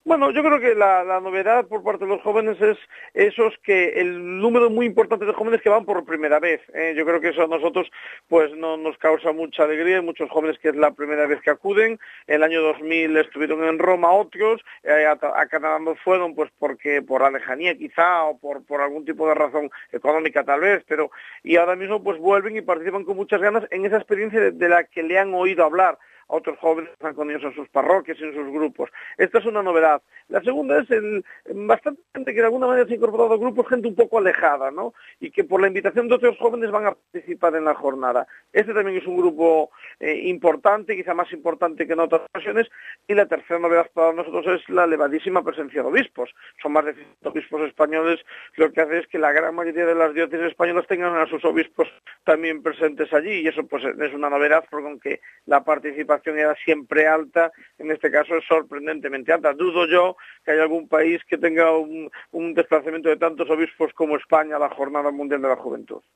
Bueno, yo creo que la novedad por parte de los jóvenes es esos que el número muy importante de jóvenes que van por primera vez. Yo creo que eso a nosotros pues no nos causa mucha alegría. Hay muchos jóvenes que es la primera vez que acuden. El año 2000 estuvieron en Roma otros, a Canadá no fueron pues porque por la lejanía quizá o por algún tipo de razón económica tal vez, pero y ahora mismo pues vuelven y participan con muchas ganas en esa experiencia de la que le han oído hablar a otros jóvenes que están con ellos en sus parroquias y en sus grupos. Esta es una novedad. La segunda es bastante gente que de alguna manera se ha incorporado a grupos, gente un poco alejada, ¿no? Y que por la invitación de otros jóvenes van a participar en la jornada. Este también es un grupo importante, quizá más importante que en otras ocasiones. Y la tercera novedad para nosotros es la elevadísima presencia de obispos. Son más de 100 obispos españoles, lo que hace es que la gran mayoría de las diócesis españolas tengan a sus obispos también presentes allí, y eso pues es una novedad, porque aunque la participación era siempre alta, en este caso es sorprendentemente alta. Dudo yo que haya algún país que tenga un desplazamiento de tantos obispos como España a la Jornada Mundial de la Juventud.